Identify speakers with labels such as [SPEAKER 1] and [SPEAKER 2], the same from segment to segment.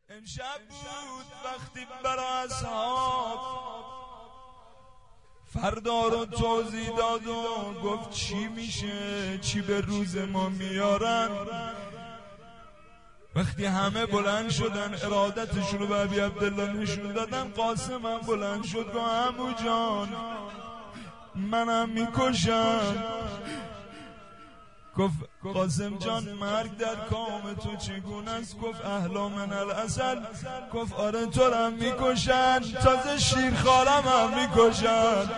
[SPEAKER 1] امشب بود وقتی برای اصحاب فردا رو توضیح داد و گفت چی میشه، چی به روز ما میارن. وقتی همه بلند شدن ارادتشون رو به ابی عبدالله نشون دادن، قاسم هم بلند شد گفت عمو جان منم میکشم. گفت قاسم جان مرگ در کام تو چگونه است؟ گفت اهلا من العسل. گفت آره تو هم میکشن، تازه شیرخوارم هم میکشن.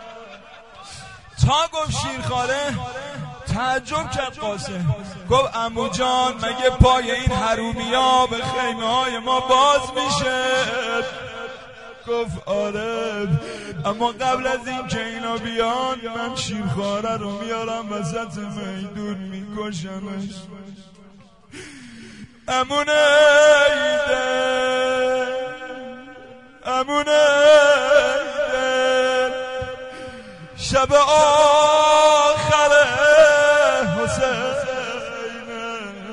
[SPEAKER 1] تا گفت شیرخواره تعجب کرد قاسم، گفت عمو جان مگه پای این حرومیا به خیمه های ما باز میشه؟ گفت آره، اما قبل از این که اینا بیان من شیرخواره رو میارم وسط میدون میکشمش. امونه ایده امونه ایده شب آخر حسینه.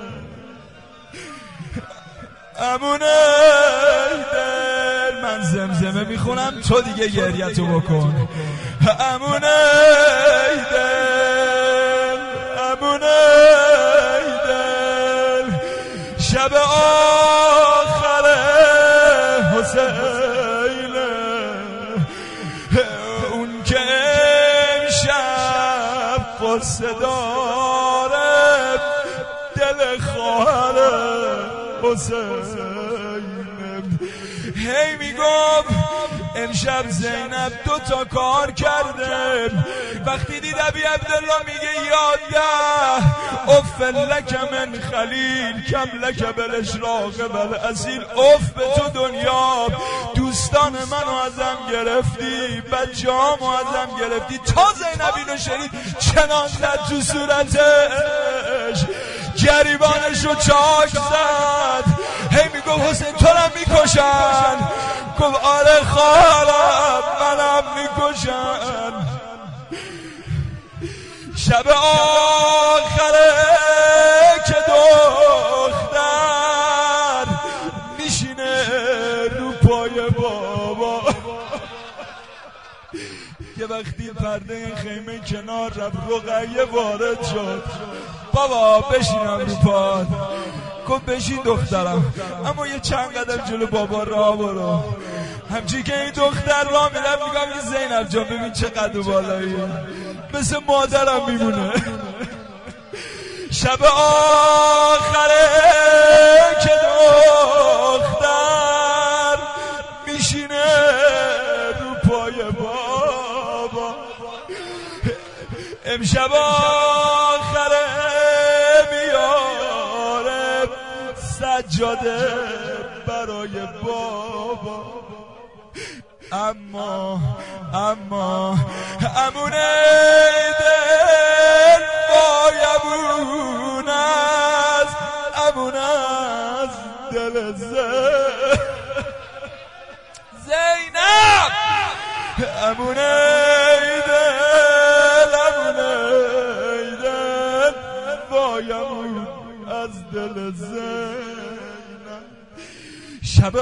[SPEAKER 1] امونه ایده من زمزمه میخونم تو دیگه گریتو بکن. امونه ایدل امونه ایدل شب آخر حسینه، اون که امشب قصه داره دل خواهر حسینه. هی میگفت امشب زینب 2 تا کار کرده. وقتی دید ابی عبدالله میگه یاده اف لک من خلیل کم لک بالاشراق بالاصیل، اف به تو دنیا، دوستان منو ازم گرفتی، بچه هامو ازم گرفتی. تا زینب اینو شنید چنان زد تو صورتش، گریبانشو چاک زد. هی میگفت حسین تو رو میکشن. گفت آره خواهرم منم میکشن. شب آخره که دختر میشینه رو پای بابا، که وقتی پرده خیمه کنار رفت رقیه وارد شد، بابا بشینم رو پاد. گفت بشین دخترم، اما یه چند قدم جلو بابا راه برو. همچی که این دختر راه میرم میگم که زینب جان ببین چه قد و بالایی، مثل مادرم میمونه. شب آخره که دختر میشینه رو پای بابا، امشب آخره میاره سجاده برای بابا. اما امونه دل وای امون از دل زینب. امونه دل وای امون از دل زینب. شب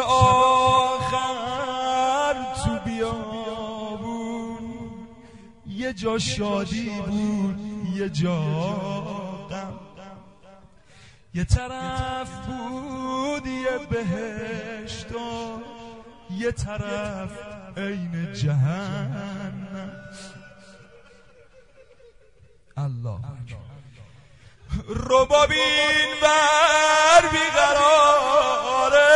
[SPEAKER 1] آخر تو بیابون یه جا شادی بود یه جا غم، یه طرف بود یه بهشت و یه طرف عین جهنم. الله ربابین بر بیقراره،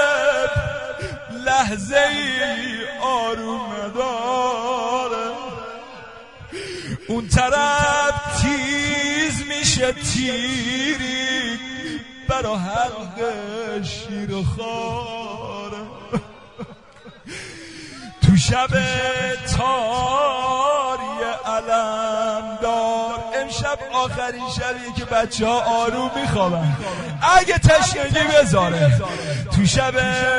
[SPEAKER 1] لحظه ای آروم نداره. اون طرف تیز میشه تیری برا حلق شیر و خاره. تو شب تاری علمدار، امشب آخرین شبیه که بچه ها آروم میخوابن، اگه تشنگی بذاره. تو شب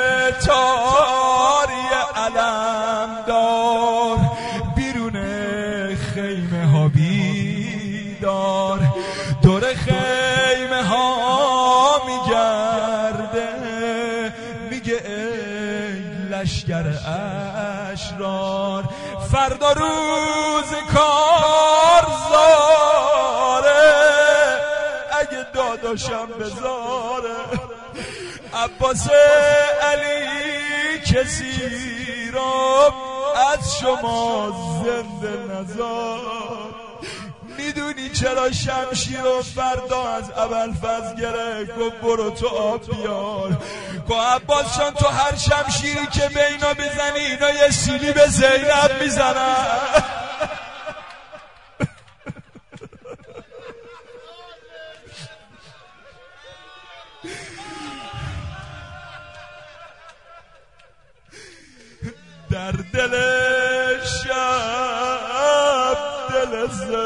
[SPEAKER 1] تاری علمدار بیرون خیمه ها بیدار، دور خیمه ها میگرده میگه ای لشکر اشرار فردا روز کارزاره، اگه داداشم بذاره عباس علی کسی را از شما زنده نزار. میدونی چرا شمشیر و فردا از ابوالفضل گرفت؟ گفت برو تو آب بیار. گفت عباس جان تو هر شمشیری که به اینا بزنی اینا یه سیلی به زینب میزنن. در دل شب دل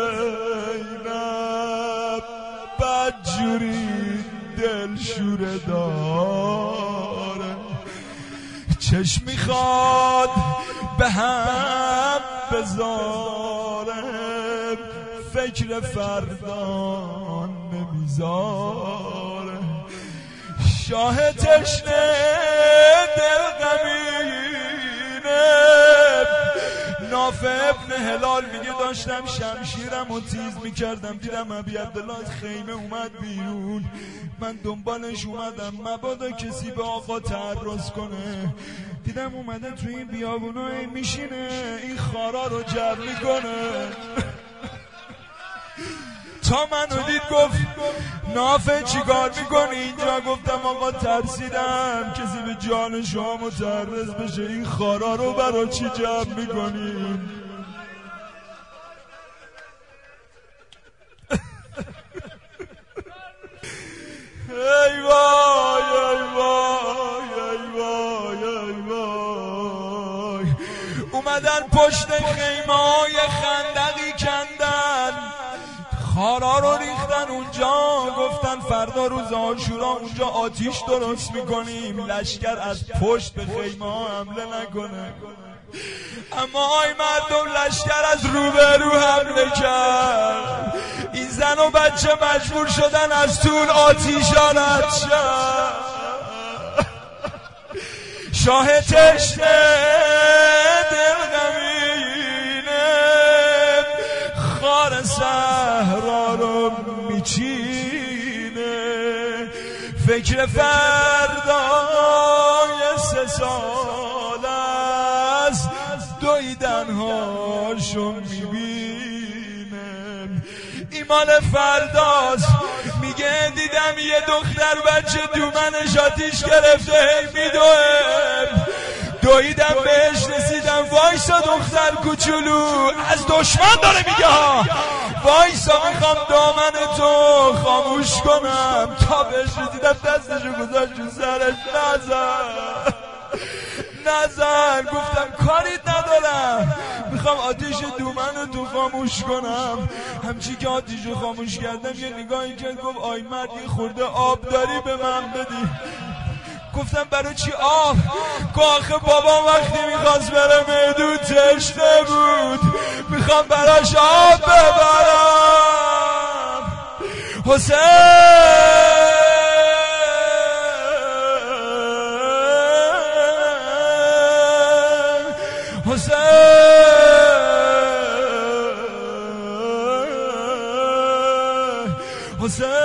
[SPEAKER 1] زینب بدجوری دل شوره داره، چشم میخواد به هم بذاره، فکر فردا نمیذاره. شاه تشنه دل غمینه، نافع ابن هلال میگه داشتم شمشیرم و تیز میکردم دیدم ابی عبدالله از خیمه اومد بیرون، من دنبالش اومدم مبادا کسی به آقا تعرض کنه، دیدم اومده تو این بیابونای میشینه این خارا رو جمع میکنه. تا منو دید گفت نافع چیکار میکنی اینجا؟ گفتم آقا ترسیدم کسی به جان شما متعرض بشه، این خارا رو برای چی جمع میکنیم؟ ای وای ای وای ای وای ای وای. اومدن پشت خیمه های خندقی کندن، خارا رو ریختن اونجا، گفتن فردا روز عاشورا اونجا آتیش درست میکنیم لشکر از پشت به خیمه ها حمله نکنه. اما آی مردم لشکر از روبرو حمله کرد، این زن و بچه مجبور شدن از طول آتیشا رد شد. شاه تشنه دل غمینه خار صحرا رو میچینه، فکر فردای 3 سال است دویدنهاشو میبینه. ایمان فرداست میگه دیدم یه دختر بچه دومنش آتیش گرفته هی میدوه، دویدم بهش رسیدم وایسا دختر کوچولو، از دشمن داره میگه ها، وایسا میخوام دامن تو خاموش کنم. تا بهش رسیدم دستشو گذاشت رو سرش، نزن گفتم کاریت ندارم، میخوام آتیش دومن تو خاموش کنم. همچی که آتیشو خاموش کردم یه نگاهی کرد گفت آی مرد یه خورده آب داری به من بدی؟ گفتم برای چی آب؟ آخه بابا وقتی میخواست بره میدون تشنه بود، میخوام براش آب ببرم. حسین حسین حسین